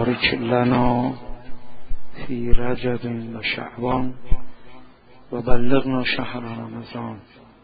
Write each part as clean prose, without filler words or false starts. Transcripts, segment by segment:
بارک لنا فی رجب و شعبان و بلغنا شهر رمضان.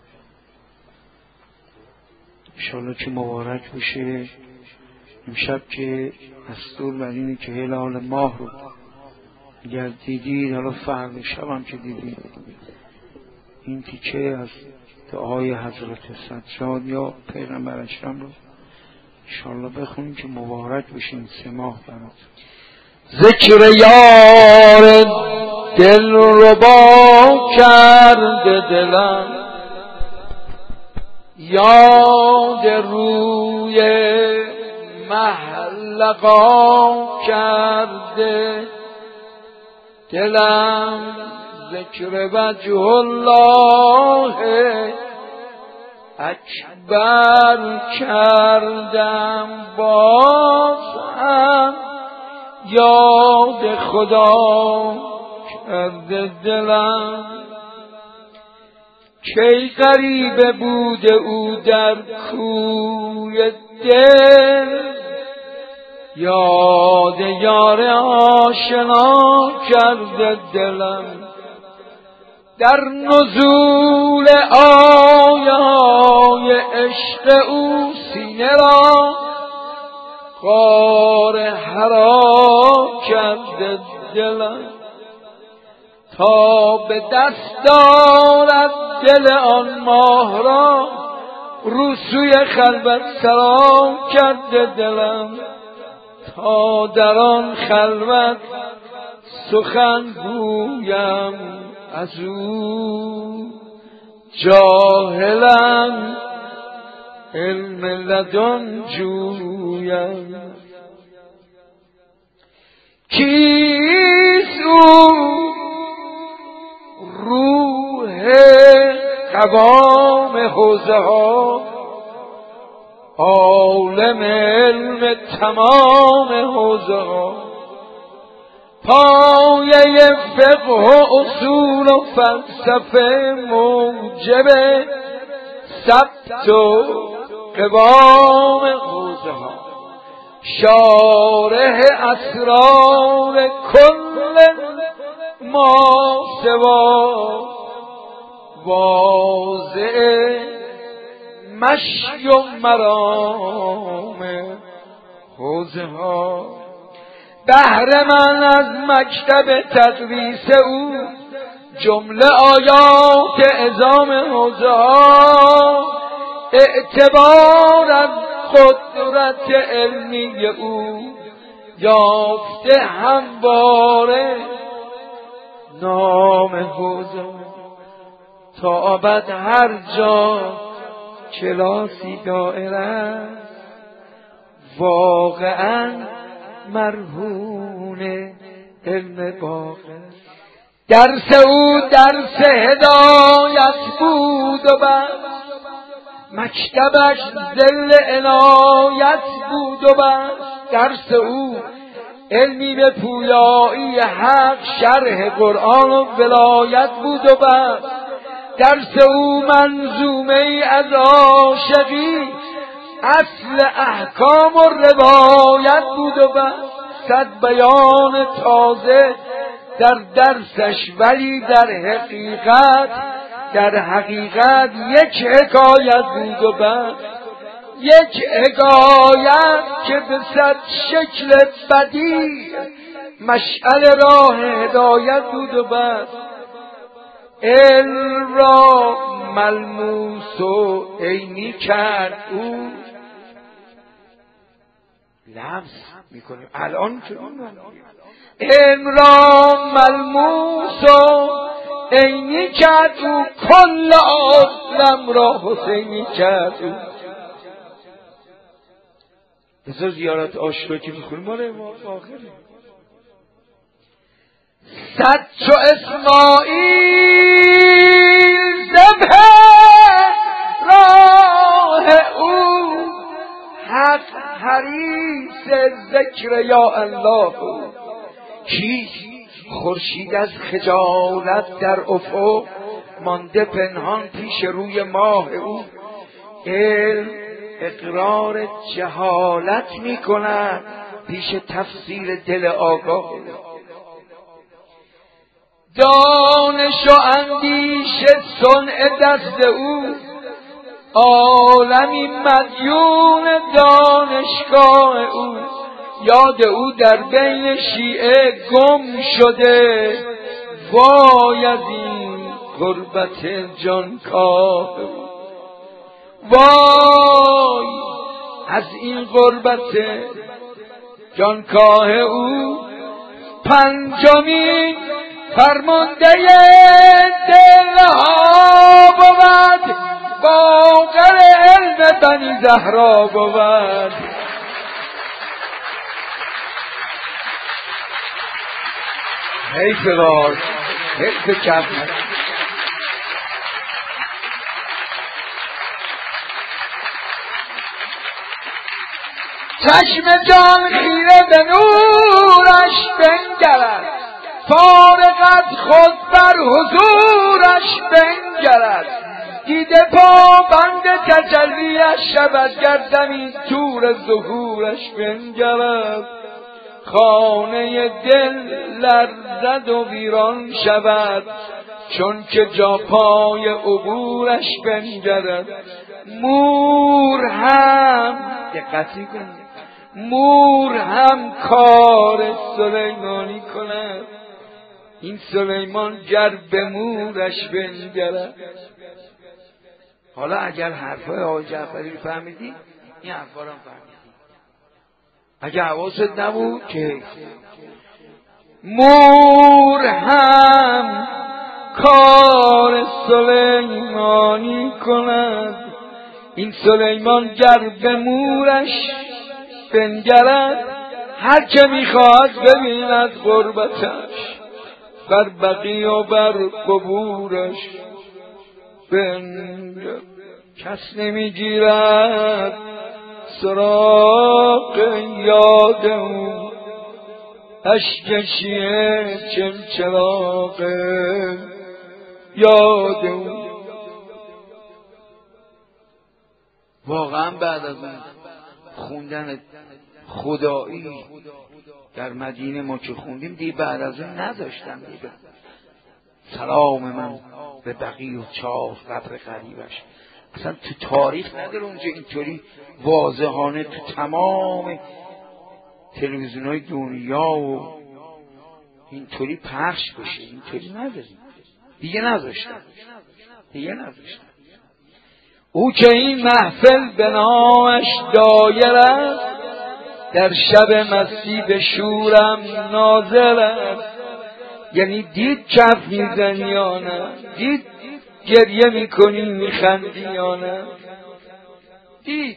انشاءالله که مبارک بشه. امشب که دستور بر اینه که هلال ماه رو اگر دیدید، حالا فرق شب هم که دیدید، این تیکه از دعای حضرت سجاد یا پیغمبر اکرم رو انشاءالله بخونیم که مبارک بشین 3 ماه برات. ذکر یار دل ربا کرده دلم، یاد روی محلقا کرده دلم، ذکر وجه الله اکبر کردم، باز هم یاد خدا کرده دلم. کی غریبه بوده او در کوی دل، یاد یار آشنا کرده دلم. در نزول آیای عشق او سینه را غار حرا کرده دلم، تا به دست دارد دل آن ماه را رو سوی خلوت سرا کرده دلم، تا در آن خلوت سخن گویم از او جاهلم علم لدن جویم. کیست او روح قوام حوزه ها، عالم علم تمام حوزه ها، پایه فقه و اصول و فلسفه، موجب ثبت و قوام حوزه ها، شارح اسرار کل ما سوا، واضع مشی و مرام حوزه ها. بهر من از مکتب تدریس او جمله آیات عظام حوزه ها، اعتبار از قدرت علمی او یافته همواره نام حوزه. تا ابد هر جا کلاسی دائره است، واقعا مرهون علم باقی. درس او درس هدایت بود و بس، مکتبش ظل عنایت بود و بس. درس او علمی به پویایی حق، شرح قرآن و ولایت بود و بس. درس او منظومه ای از عاشقی، اصل احکام و روایت بود و بس. 100 بیان تازه در درسش، ولی در حقیقت یک حکایت بود و بس. یک حکایت که به 100 شکل بدیع مشعل راه هدایت بود و بس. علم را ملموس و عینی کرد او، لمس میکنیم الان که علم را ملموس و عینی کرد او، کل عالم را حسینی کرد او. بذار زیارت عاشقی که میخونیم مال امام آخره. 100 چو اسماعیل ذبح راه او، حق حریص ذکر یا الله او. کیست خورشید از خجالت در افق مانده پنهان پیش روی ماه او؟ علم اقرار جهالت می کند پیش تفسیر دل آگاه. دانش و اندیشه صنع دست او، عالمی مدیون دانشگاه او. یاد او در بین شیعه گم شده، وای از این غربت جانکاه او، وای از این غربت جانکاه او. پنجمین فرمانده دلها بود، باقر علم بنی زهرا بود. حیف باز، حیف کف نست. چشم جان خیره به نورش بنگرد، فارغ از خود بر حضورش بنگرد. دیده پابند تجلیش شود، گردمی تور ظهورش بنگرد. خانه دل لرزد و ویران شود، چون که جا پای عبورش بنگرد. مور هم دقتی کنید، مور هم کار سلیمانی کند، این سلیمان گر به مورش بنگرد. حالا اگر حرفای آقای جعفری رو فهمیدی، این حرفا رو هم فهمیدی. اگر حواست نبود که مور هم کار سلیمانی کند، این سلیمان گر به مورش بنگرد. هر که میخواهد ببیند غربتش، بر بقی و بر قبورش بنگرد. کس نمیگیرد سراغ یاد او، اشکشیه چمچراغ یاد او. واقعا بعد از اون خوندن خدایی در مدینه ما که خوندیم دیگه بعد از اون نذاشتم دیگه. سلام من به بقی و چاه قبر غریبش، اصلا تو تاریخ نداره اونجا اینطوری واضحانه تو تمام تلویزیون‌های دنیا و اینطوری پخش بشه، اینطوری نداریم دیگه. نذاشتم. او که این محفل به نامش دایر است، در شب مستی به شورم ناظر است. یعنی دید کف میزنی یا نه؟ دید گریه میکنی میخندی یا نه؟ دید.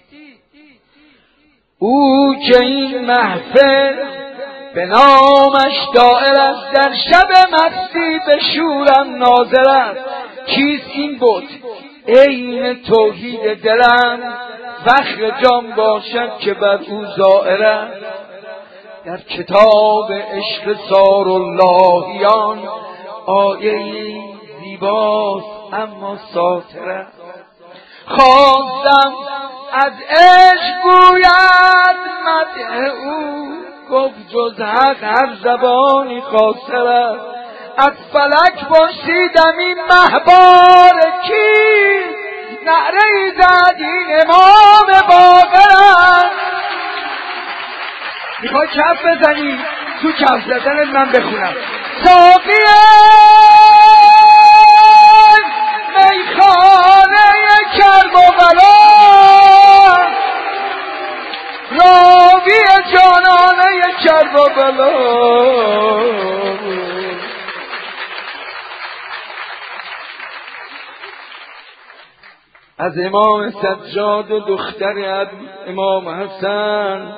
او که این محفل به نامش دایر است، در شب مستی به شورم ناظر است. چیست این بود؟ عین توحید دلم، فخر جان باشد که بر او ظاهر است. در کتاب عشق ساراللهیان آیه زیباست اما ساطر است. خواستم از عشق گوید مدح او، گفت جز حق هر زبانی قاصر است. از فلک پرسیدم این مهبار کیست، نعره زد این امام باقر است. میخوای کف بزنی؟ تو کف زدن من بخونم. ساقی میخانه کربلا، راوی جانانه کربلا. از امام سجاد و دختر امام حسن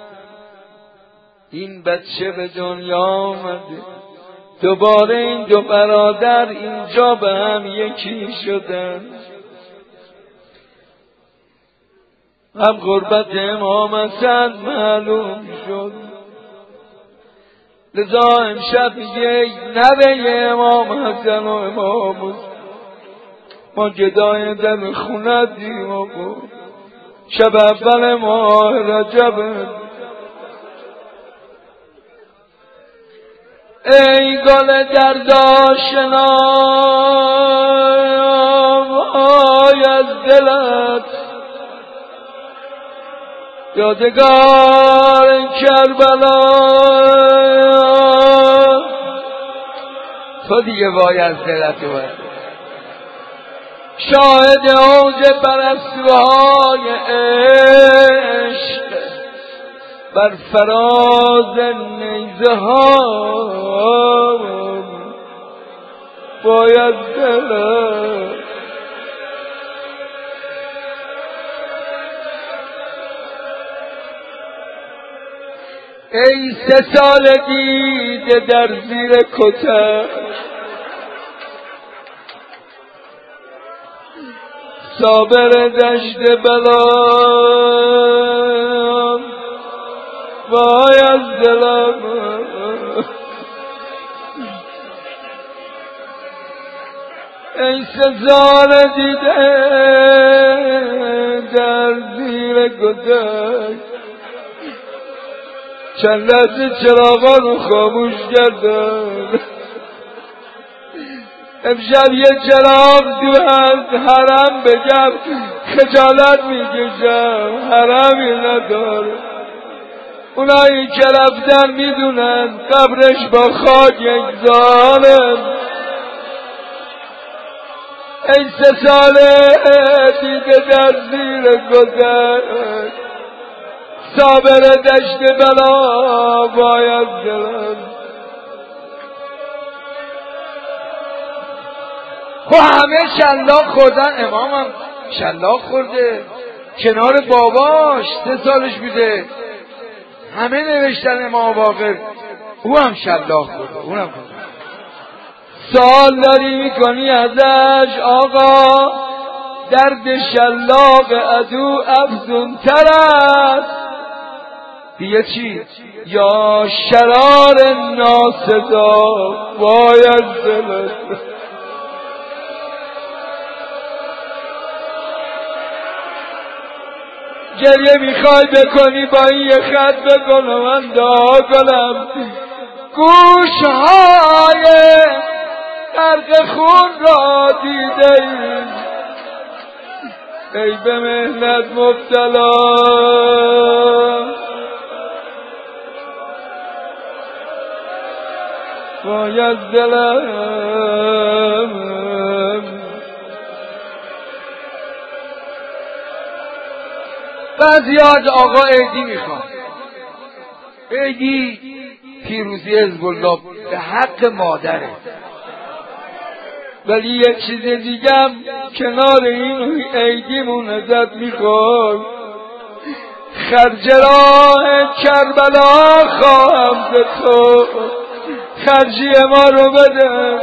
این بچه به دنیا آمده. دوباره این دو برادر اینجا به هم یکی شدن. هم غربت امام حسن معلوم شد، لذا امشب میگه نوه امام حسن و امام حسن ما گدای دم خوندیم. آقا شب اول ماه رجب ای گل درد آشنا وای از دلت یادگار کربلا تو دیگه وای از دلت باید شاهد اوج پرستوهای عشق بر فراز نیزه ها باید دلت ای 3 سال دیده در زیر کتر صابر دشت بلا وای از دلم ای 3 سال دیده در زیر کتر چند لحظه چراغان رو خاموش کردن امشب یه چراغ تو از حرم بگم خجالت میکشم حرمی نداره اونایی که رفتن میدونن قبرش با خاک یکزاره ای 3 ساله دیده در زیر گذر صابر دشت بلا باید دلم خب همه شلاق خوردن امامم شلاق خورده کنار باباش 3 سالش بوده همه نوشتن امام باقر او هم شلاق خورده اونم خورده سوال داری میکنی ازش آقا درد شلاق عدو افزونتر است دیگه چی؟ یا شرار ناصدا باید دلت گریه میخوای بکنی با این یه خط بکن و من دعا کنم گوشهای غرق خون را دیده ای به مهنت مبتلا باید دلم بعضیات آقا عیدی میخوان عیدی پیروزی حزب الله به حق مادره ولی یک چیز دیگم کنار این عیدیمون ازت میخوام خرج راه کربلا خواهم به تو خرجی ما رو بده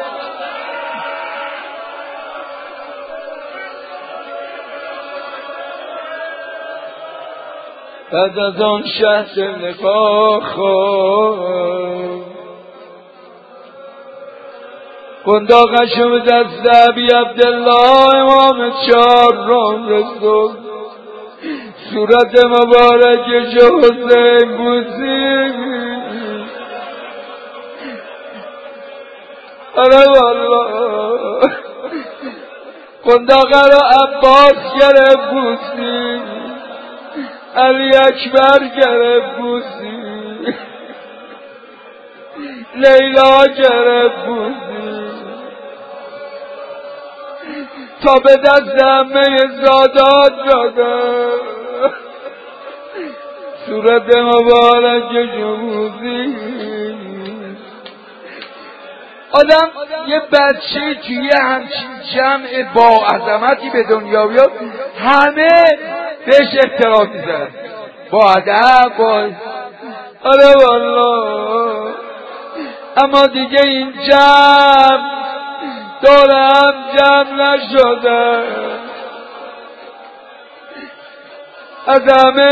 بعد از آن شهر نقا خواهم قنداقشو به دست ابی عبدالله امام 4 رسول صورت مبارک حسین بوسی آره والله قنداقه رو عباس گرفت بوسی علی اکبر گرفت بوسی لیلا گرفت بوسی تا به دست همه زادات داده صورت مبارک جموزی آدم یه بچه توی همچین جمع با عظمتی به دنیا بیاد همه بهش احترام میذارن با ادب با آره والله اما دیگه این جمع دور هم جمع نشده از همه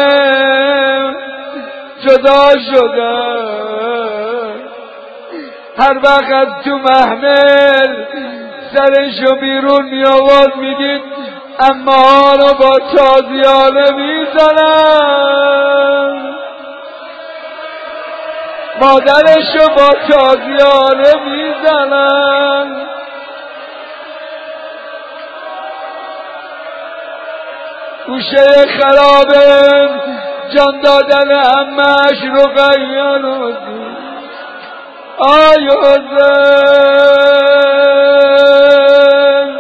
جدا شده هر وقت از تو محمل سرشو بیرون می آورد میدید اما رو با تازیانه میزنن مادرشو با تازیانه میزنن. گوشه خرابه جان دادن عمش رقیه رو دید. آی حسین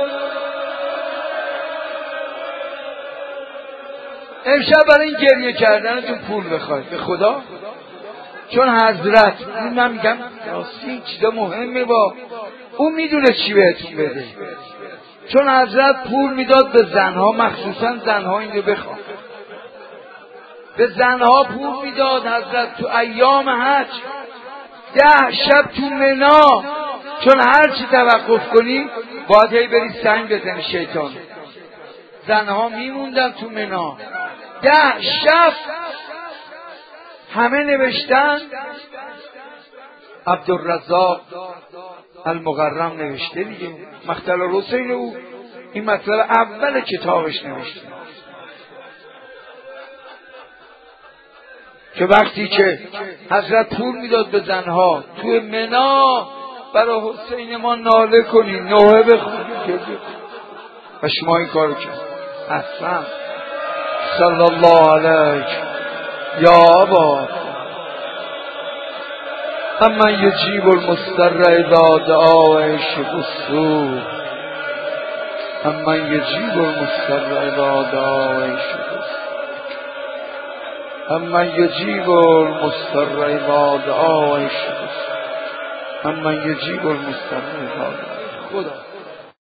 امشب برای این گریه کردنتون پول بخواید به خدا، چون حضرت من میگم راستی این چیزا مهمه، با اون میدونه چی بهتون بده، چون حضرت پول میداد به زنها، مخصوصا زنها اینو بخواد، به زنها پول میداد حضرت تو ایام حج 10 شب تو منا، چون هر چی توقف کنی باید هی بری سنگ بزنی شیطان. زنها میموندن تو منا 10 شب. همه نوشتن، عبدالرزاق المقرم نوشته دیگه، مقتل الحسین او این مطلب اول کتابش نوشته که وقتی که حضرت پول میداد به زنها تو منا برای حسین ما ناله کنی، نوحه بخونی، و شما این کارو کرد. اصلا صلی الله علیک یا ابا اما یجیب المضطر اذا دعا عیش السوء، اما یجیب المضطر اذا دعا عیش السوء، اما یجیب المضطر اذا دعا عیش السوء، اما یجیب المضطر اذا دعا. خدا